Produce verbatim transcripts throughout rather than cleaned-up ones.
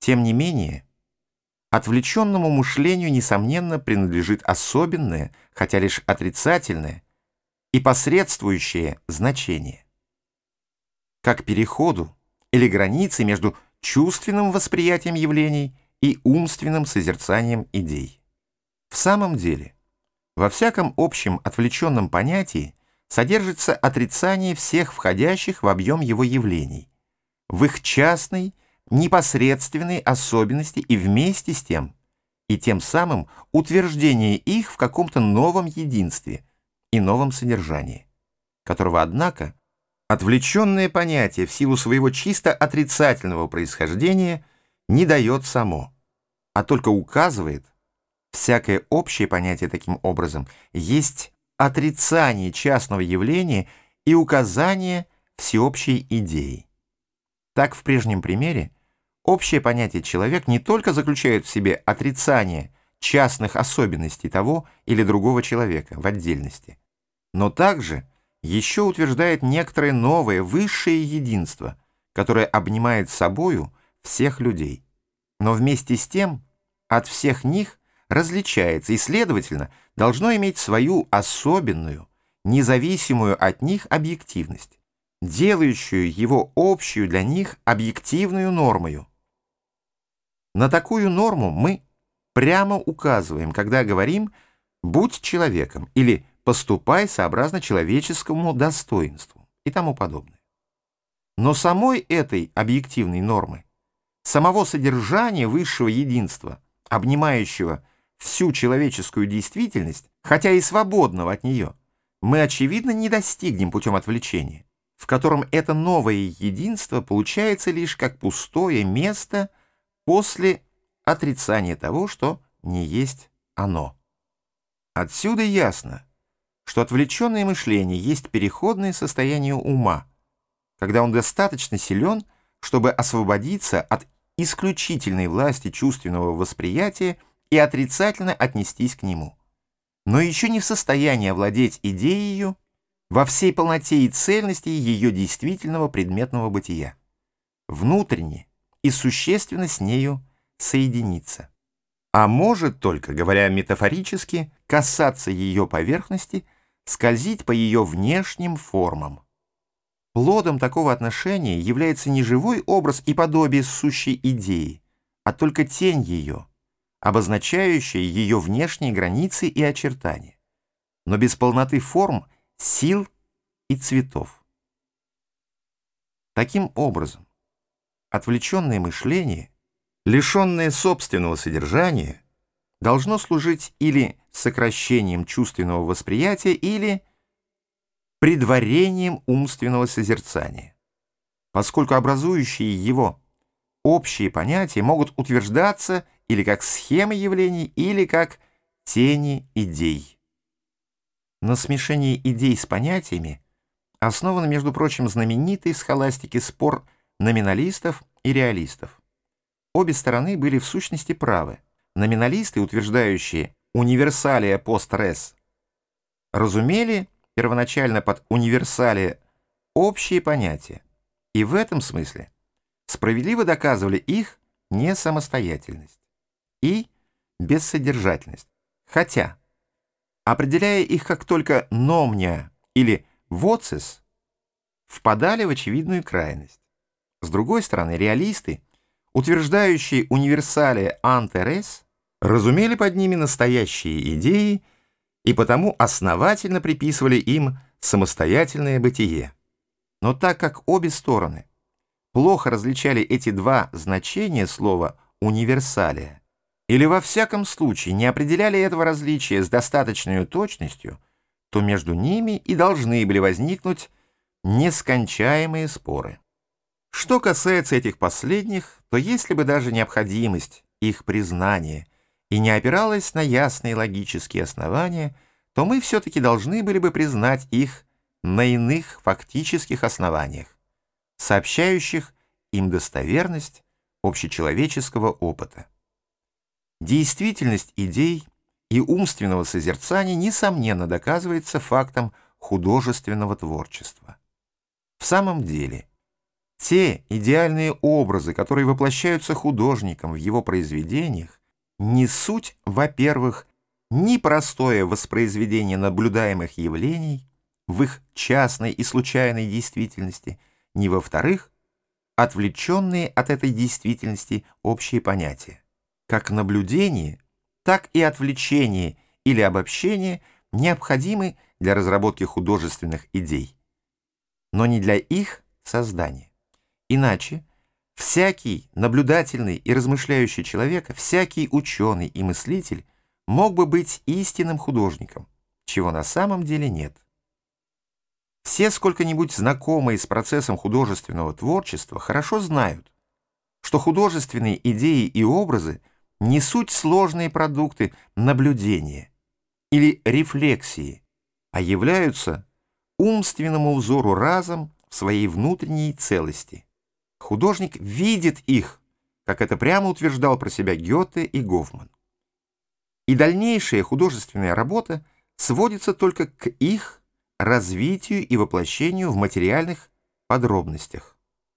Тем не менее, отвлеченному мышлению, несомненно, принадлежит особенное, хотя лишь отрицательное, и посредствующее значение, как переходу или границе между чувственным восприятием явлений и умственным созерцанием идей. В самом деле, во всяком общем отвлеченном понятии содержится отрицание всех входящих в объем его явлений, в их частной, непосредственной особенности и вместе с тем, и тем самым утверждение их в каком-то новом единстве и новом содержании, которого, однако, отвлеченное понятие в силу своего чисто отрицательного происхождения не дает само, а только указывает. Всякое общее понятие таким образом есть отрицание частного явления и указание всеобщей идеи. Так, в прежнем примере, общее понятие «человек» не только заключает в себе отрицание частных особенностей того или другого человека в отдельности, но также еще утверждает некоторое новое, высшее единство, которое обнимает собою всех людей, но вместе с тем от всех них различается и, следовательно, должно иметь свою особенную, независимую от них объективность, делающую его общую для них объективную нормою. На такую норму мы прямо указываем, когда говорим «будь человеком» или «поступай сообразно человеческому достоинству» и тому подобное. Но самой этой объективной нормы, самого содержания высшего единства, обнимающего всю человеческую действительность, хотя и свободного от нее, мы, очевидно, не достигнем путем отвлечения, в котором это новое единство получается лишь как пустое место после отрицания того, что не есть оно. Отсюда ясно, что отвлеченное мышление есть переходное состояние ума, когда он достаточно силен, чтобы освободиться от исключительной власти чувственного восприятия и отрицательно отнестись к нему, но еще не в состоянии овладеть идеей во всей полноте и цельности ее действительного предметного бытия, внутренне и существенно с нею соединиться, а может только, говоря метафорически, касаться ее поверхности, скользить по ее внешним формам. Плодом такого отношения является не живой образ и подобие сущей идеи, а только тень ее, обозначающая ее внешние границы и очертания, но без полноты форм, сил и цветов. Таким образом, отвлеченное мышление, лишенное собственного содержания, должно служить или сокращением чувственного восприятия, или предварением умственного созерцания, поскольку образующие его общие понятия могут утверждаться или как схемы явлений, или как тени идей. На смешении идей с понятиями основан, между прочим, знаменитый в схоластике спор номиналистов и реалистов. Обе стороны были в сущности правы. Номиналисты, утверждающие «универсалия пост рес», разумели первоначально под универсалия общие понятия, и в этом смысле справедливо доказывали их несамостоятельность и бессодержательность, хотя, определяя их как только номня или воцис, впадали в очевидную крайность. С другой стороны, реалисты, утверждающие универсалия анте рес, разумели под ними настоящие идеи и потому основательно приписывали им самостоятельное бытие. Но так как обе стороны плохо различали эти два значения слова «универсалия», или во всяком случае не определяли этого различия с достаточной точностью, то между ними и должны были возникнуть нескончаемые споры. Что касается этих последних, то если бы даже необходимость их признания и не опиралась на ясные логические основания, то мы все-таки должны были бы признать их на иных фактических основаниях, сообщающих им достоверность общечеловеческого опыта. Действительность идей и умственного созерцания несомненно доказывается фактом художественного творчества. В самом деле, Те идеальные образы, которые воплощаются художником в его произведениях, не суть, во-первых, ни простое воспроизведение наблюдаемых явлений в их частной и случайной действительности, ни, во-вторых, отвлеченные от этой действительности общие понятия. Как наблюдение, так и отвлечение или обобщение необходимы для разработки художественных идей, но не для их создания. Иначе всякий наблюдательный и размышляющий человек, всякий ученый и мыслитель мог бы быть истинным художником, чего на самом деле нет. Все сколько-нибудь знакомые с процессом художественного творчества хорошо знают, что художественные идеи и образы не суть сложные продукты наблюдения или рефлексии, а являются умственному взору разом в своей внутренней целости. Художник видит их, как это прямо утверждал про себя Гёте и Гофман. И дальнейшая художественная работа сводится только к их развитию и воплощению в материальных подробностях.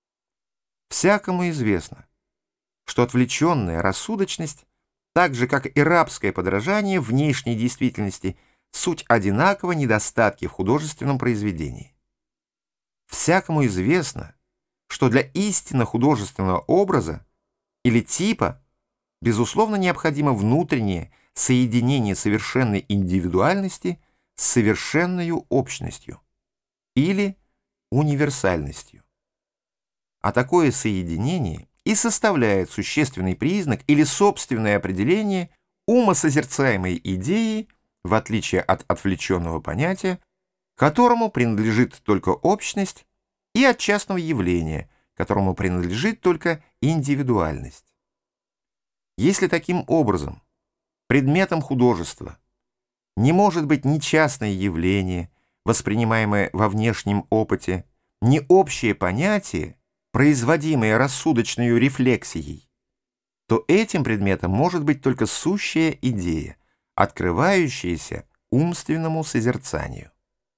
Всякому известно, что отвлеченная рассудочность, так же как и рабское подражание внешней действительности, суть одинаково недостатки в художественном произведении. Всякому известно, что для истинно художественного образа или типа безусловно необходимо внутреннее соединение совершенной индивидуальности с совершенной общностью или универсальностью. А такое соединение и составляет существенный признак или собственное определение умосозерцаемой идеи, в отличие от отвлеченного понятия, которому принадлежит только общность, и от частного явления, которому принадлежит только индивидуальность. Если таким образом предметом художества не может быть ни частное явление, воспринимаемое во внешнем опыте, ни общее понятие, производимое рассудочной рефлексией, то этим предметом может быть только сущая идея, открывающаяся умственному созерцанию.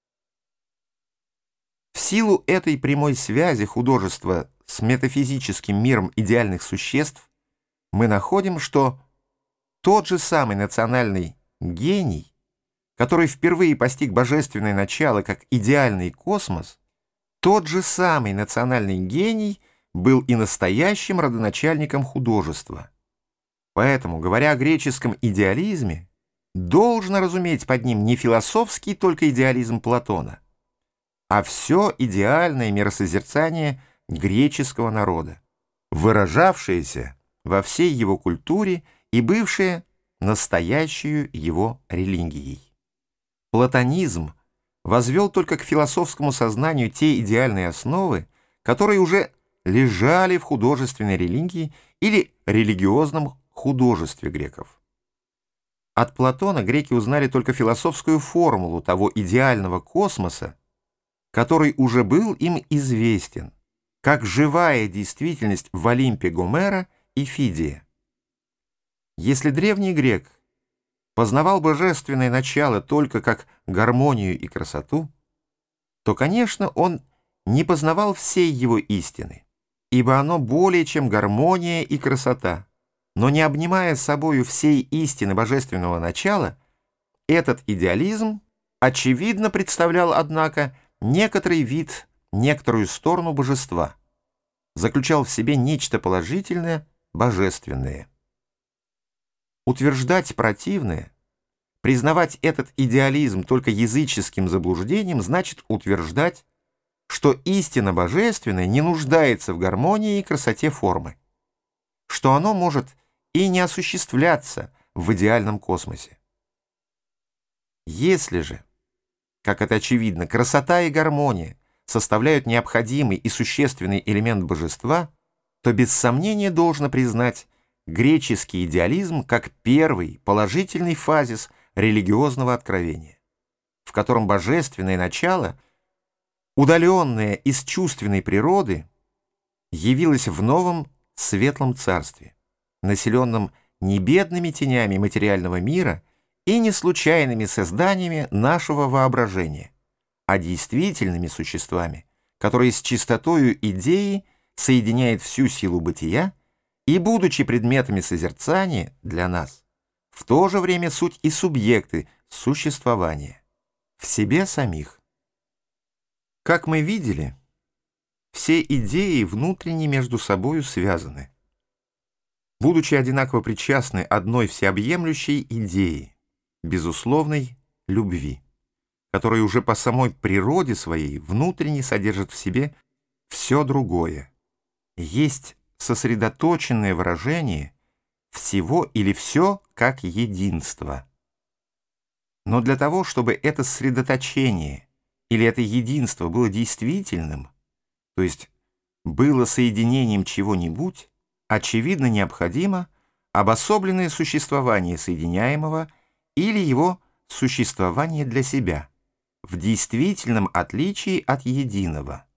В силу этой прямой связи художества с метафизическим миром идеальных существ мы находим, что тот же самый национальный гений, который впервые постиг божественное начало как идеальный космос, тот же самый национальный гений был и настоящим родоначальником художества. Поэтому, говоря о греческом идеализме, должно разуметь под ним не философский только идеализм Платона, а все идеальное миросозерцание греческого народа, выражавшееся во всей его культуре и бывшее настоящую его религией. Платонизм возвел только к философскому сознанию те идеальные основы, которые уже лежали в художественной религии или религиозном художестве греков. От Платона греки узнали только философскую формулу того идеального космоса, который уже был им известен, как живая действительность в Олимпе Гомера и Фидия. Если древний грек познавал божественное начало только как гармонию и красоту, то, конечно, он не познавал всей его истины, ибо оно более чем гармония и красота, но не обнимая собою всей истины божественного начала, этот идеализм очевидно представлял, однако, некоторый вид, некоторую сторону божества, заключал в себе нечто положительное, божественное. Утверждать противное, признавать этот идеализм только языческим заблуждением, значит утверждать, что истина божественная не нуждается в гармонии и красоте формы, что оно может и не осуществляться в идеальном космосе. Если же, как это очевидно, красота и гармония составляют необходимый и существенный элемент божества, то без сомнения должно признать греческий идеализм как первый положительный фазис религиозного откровения, в котором божественное начало, удаленное из чувственной природы, явилось в новом светлом царстве, населенном не бедными тенями материального мира и не случайными созданиями нашего воображения, а действительными существами, которые с чистотою идеи соединяет всю силу бытия и, будучи предметами созерцания для нас, в то же время суть и субъекты существования в себе самих. Как мы видели, все идеи внутренне между собою связаны, будучи одинаково причастны одной всеобъемлющей идее, безусловной любви, которая уже по самой природе своей внутренне содержит в себе все другое, есть сосредоточенное выражение всего или все как единство. Но для того, чтобы это сосредоточение или это единство было действительным, то есть было соединением чего-нибудь, очевидно необходимо обособленное существование соединяемого или его существование для себя, в действительном отличии от единого.